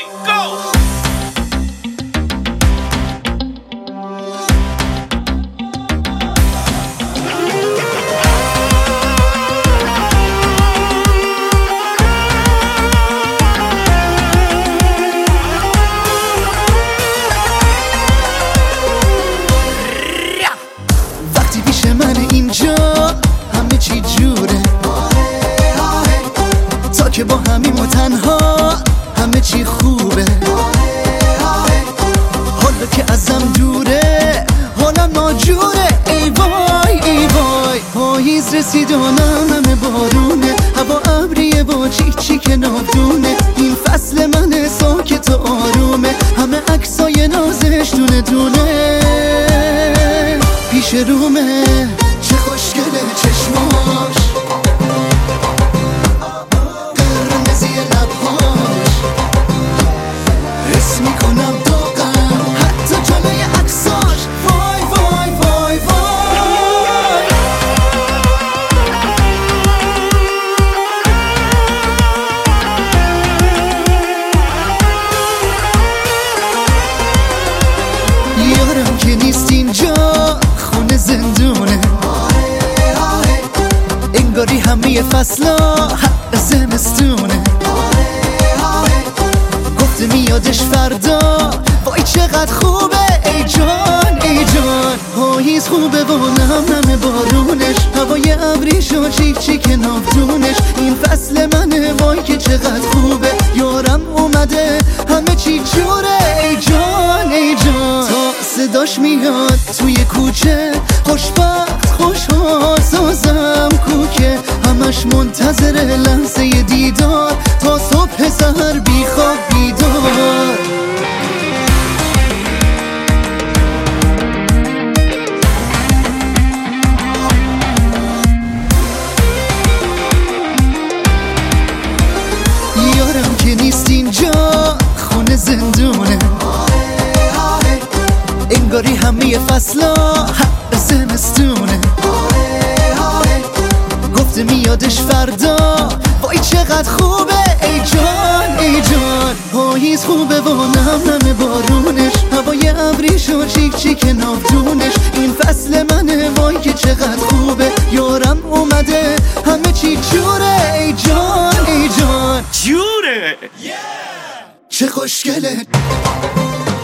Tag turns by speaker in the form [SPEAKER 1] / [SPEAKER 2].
[SPEAKER 1] go!
[SPEAKER 2] وقتی پیش من اینجا همه چی جوره، تا که با همیم و تنها همه چی خوبه. حالا که ازم دوره حالم ناجوره. ای وای ای وای، پاییز رسید و همه بارونه، هوا ابریه با چی که نابدونه. این فصل من ساکت و آرومه، همه عکسای نازش دونه دونه پیش رومه. چه خوشگله چشماش، قرمزی لبهاش، حس میکنم داغم حتی جلوی عکساش. وای وای وای وای، یارم که نیست اینجا خونه زندونه، انگاری همه فصلا حق زمستونه. گفته میادش فردا، وای چقدر خوبه. ای جان ای جان، پاییز خوبه و نم بارونش، هوای ابریش و چی که نافدونش. این فصل منه وای که چقدر خوبه. یارم اومده همه چی جوره. ای جان ای جان، تا صداش میاد توی کوچه، خوشبخت خوشحال سازم کوکه. همش منتظر لحظه دیدار، تا صبح سحر بیخواب بیدار. یارم که نیست اینجا خونه زندونه، انگاری همه فصلا حق زمستونه. گفته میادش فردا، وای چقدر خوبه. ای جان ای جان، پاییز خوبه و نم بارونش، هوای ابریش و چی که نافدونش. این فصل منه وای که چقدر خوبه. یارم اومده همه چی جوره. ای جان ای جان،
[SPEAKER 1] جوره!
[SPEAKER 2] چه خوشگله.